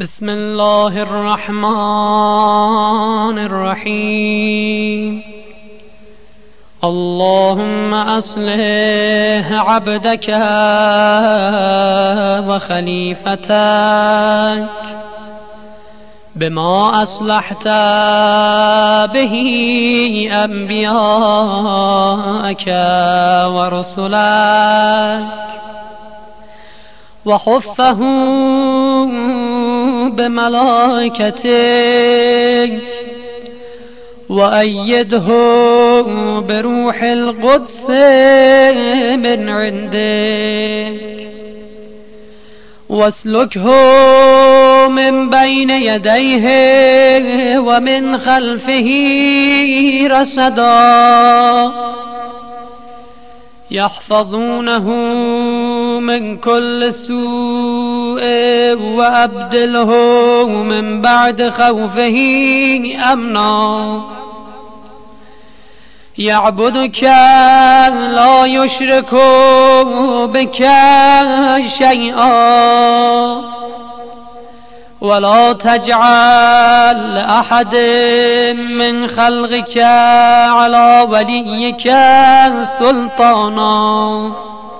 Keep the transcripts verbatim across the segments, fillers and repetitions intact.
بسم الله الرحمن الرحيم. اللهم أصلح عبدك وخليفتك بما أصلحت به أنبياءك ورسلك وحفه بملائكتك وأيده بروح القدس من عندك واسلكه من بين يديه ومن خلفه رصدا يحفظونه من كل سوء وأبدله من بعد خوفه أمنا يعبدك لا يشرك بك شيئا ولا تجعل أحد من خلقك على وليك سلطانا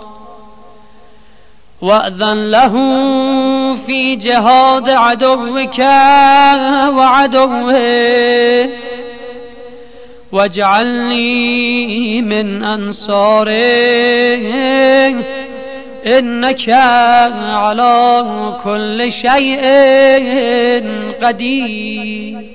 وأذن له في جهاد عدوك وعدوه واجعلني من أنصاره إنك على كل شيء قدير.